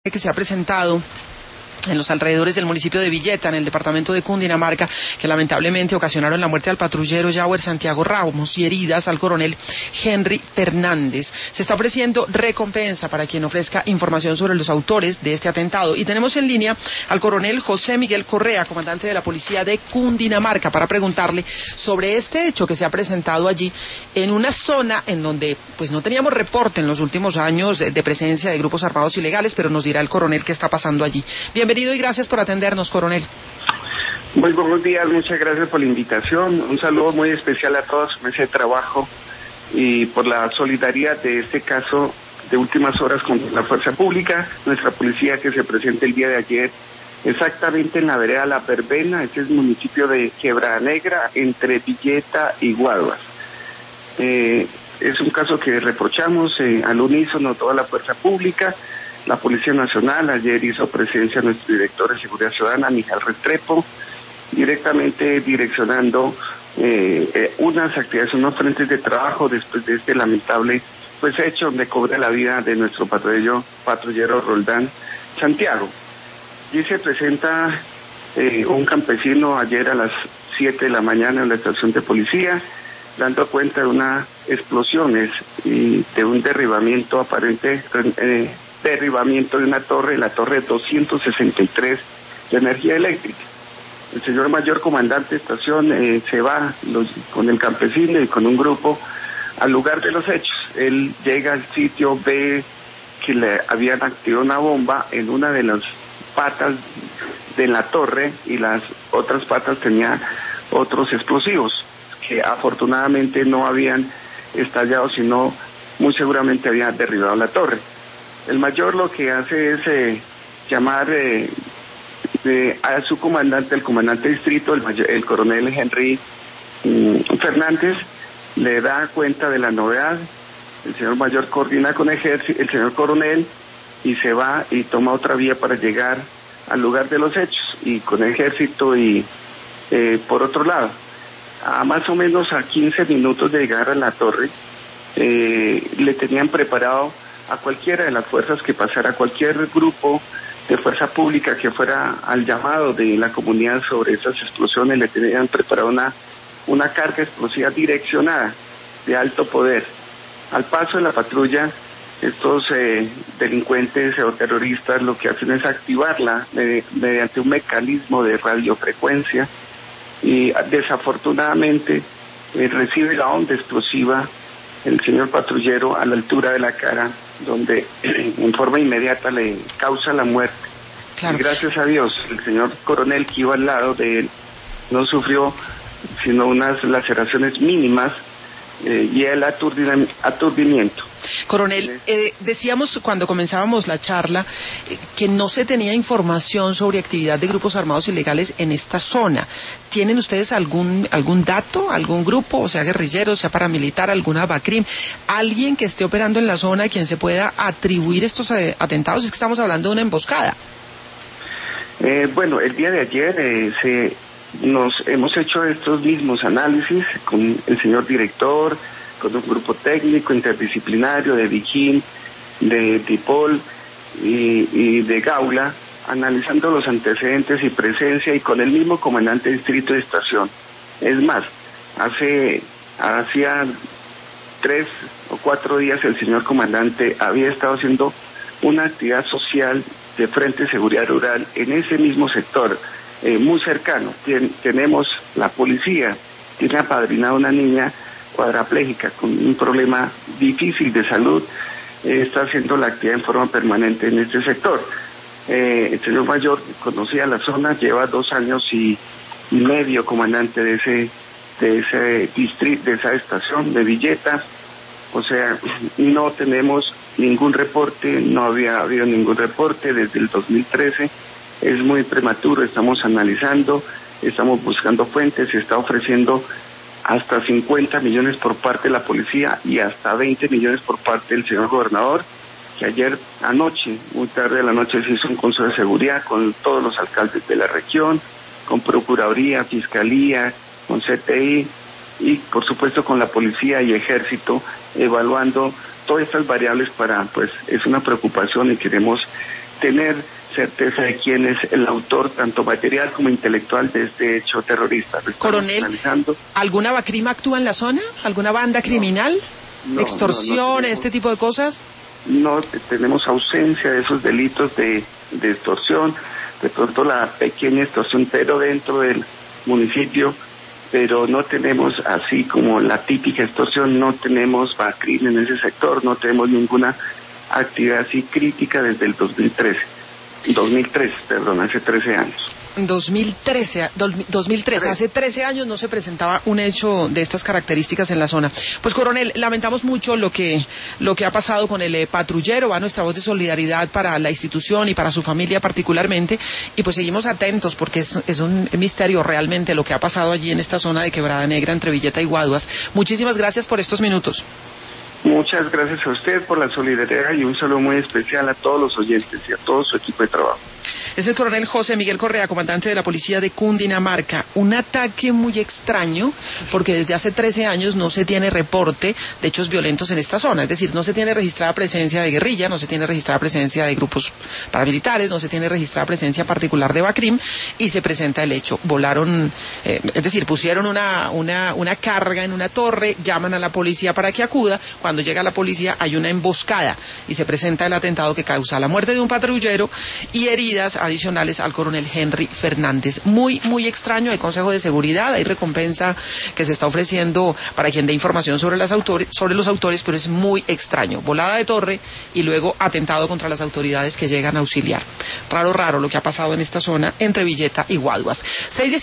que se ha presentado en los alrededores del municipio de Villeta, en el departamento de Cundinamarca, que lamentablemente ocasionaron la muerte al patrullero Yauer Santiago Ramos y heridas al coronel Henry Fernández. Se está ofreciendo recompensa para quien ofrezca información sobre los autores de este atentado. Y tenemos en línea al coronel José Miguel Correa, comandante de la policía de Cundinamarca, para preguntarle sobre este hecho que se ha presentado allí, en una zona en donde pues no teníamos reporte en los últimos años de presencia de grupos armados ilegales, pero nos dirá el coronel qué está pasando allí. Bienvenido y gracias por atendernos, coronel. Muy buenos días, muchas gracias por la invitación. Un saludo muy especial a todos por ese trabajo y por la solidaridad de este caso de últimas horas con la fuerza pública, nuestra policía que se presenta el día de ayer exactamente en la vereda La Verbena. Este es el municipio de Quebrada Negra, entre Villeta y Guaduas. Es un caso que reprochamos al unísono toda la fuerza pública. La Policía Nacional ayer hizo presencia nuestro director de Seguridad Ciudadana, Mijael Restrepo, directamente direccionando unas actividades, unos frentes de trabajo después de este lamentable hecho donde cobra la vida de nuestro patrullero Roldán Santiago. Y se presenta un campesino ayer a las 7 de la mañana en la estación de policía, dando cuenta de unas explosiones y de un derribamiento aparente, derribamiento de una torre, la torre 263 de energía eléctrica. El señor mayor comandante de estación se va con el campesino y con un grupo al lugar de los hechos. Él llega al sitio, ve que le habían activado una bomba en una de las patas de la torre y las otras patas tenía otros explosivos que afortunadamente no habían estallado, sino muy seguramente habían derribado la torre. El mayor lo que hace es llamar a su comandante, el comandante de distrito, el coronel Henry Fernández, le da cuenta de la novedad. El señor mayor coordina con el señor coronel y se va y toma otra vía para llegar al lugar de los hechos, y con el ejército y por otro lado, a más o menos a 15 minutos de llegar a la torre, le tenían preparado a cualquiera de las fuerzas que pasara, cualquier grupo de fuerza pública que fuera al llamado de la comunidad sobre esas explosiones, le tenían preparado una carga explosiva direccionada de alto poder. Al paso de la patrulla, estos delincuentes o terroristas lo que hacen es activarla mediante un mecanismo de radiofrecuencia y desafortunadamente recibe la onda explosiva el señor patrullero a la altura de la cara, donde en forma inmediata le causa la muerte. Claro. Y gracias a Dios, el señor coronel que iba al lado de él no sufrió sino unas laceraciones mínimas y el aturdimiento. Coronel, decíamos cuando comenzábamos la charla que no se tenía información sobre actividad de grupos armados ilegales en esta zona. ¿Tienen ustedes algún dato, algún grupo, o sea guerrillero, sea paramilitar, alguna BACRIM, alguien que esté operando en la zona a quien se pueda atribuir estos atentados? Es que estamos hablando de una emboscada. Bueno, el día de ayer nos hemos hecho estos mismos análisis con el señor director, con un grupo técnico interdisciplinario de Vigil, de DIPOL y de Gaula, analizando los antecedentes y presencia, y con el mismo comandante de distrito de estación. Es más, hacía 3 o 4 días el señor comandante había estado haciendo una actividad social de Frente de Seguridad Rural en ese mismo sector, muy cercano. Tenemos la policía, tiene apadrinada una niña cuadraplégica con un problema difícil de salud, está haciendo la actividad en forma permanente en este sector. El señor mayor conocía la zona, lleva 2 años y medio comandante de ese distrito, de esa estación de Villeta. O sea, no tenemos ningún reporte, no había habido ningún reporte desde el 2013. Es muy prematuro, estamos analizando, estamos buscando fuentes, se está ofreciendo hasta 50 millones por parte de la policía y hasta 20 millones por parte del señor gobernador, que ayer anoche, muy tarde de la noche, se hizo un consejo de seguridad con todos los alcaldes de la región, con Procuraduría, Fiscalía, con CTI y por supuesto con la policía y ejército, evaluando todas estas variables es una preocupación y queremos tener certeza de quién es el autor, tanto material como intelectual, de este hecho terrorista. Coronel, ¿alguna BACRIM actúa en la zona? ¿Alguna banda criminal? No, ¿extorsión, este tipo de cosas? No, tenemos ausencia de esos delitos de extorsión, de pronto la pequeña extorsión, pero dentro del municipio, pero no tenemos, así como la típica extorsión, no tenemos BACRIM en ese sector, no tenemos ninguna actividad así crítica desde el 2003, hace 13 años. 2013, hace 13 años no se presentaba un hecho de estas características en la zona. Pues, coronel, lamentamos mucho lo que ha pasado con el patrullero. Va nuestra voz de solidaridad para la institución y para su familia particularmente, y pues seguimos atentos porque es un misterio realmente lo que ha pasado allí en esta zona de Quebrada Negra entre Villeta y Guaduas. Muchísimas gracias por estos minutos. Muchas gracias a usted por la solidaridad y un saludo muy especial a todos los oyentes y a todo su equipo de trabajo. Es el coronel José Miguel Correa, comandante de la policía de Cundinamarca. Un ataque muy extraño, porque desde hace 13 años no se tiene reporte de hechos violentos en esta zona. Es decir, no se tiene registrada presencia de guerrilla, no se tiene registrada presencia de grupos paramilitares, no se tiene registrada presencia particular de BACRIM, y se presenta el hecho. Volaron, es decir, pusieron una carga en una torre, llaman a la policía para que acuda. Cuando llega la policía hay una emboscada y se presenta el atentado que causa la muerte de un patrullero y heridas adicionales al coronel Henry Fernández. Muy, muy extraño. Hay consejo de seguridad, hay recompensa que se está ofreciendo para quien dé información sobre los autores, pero es muy extraño. Volada de torre y luego atentado contra las autoridades que llegan a auxiliar. Raro lo que ha pasado en esta zona entre Villeta y Guaduas.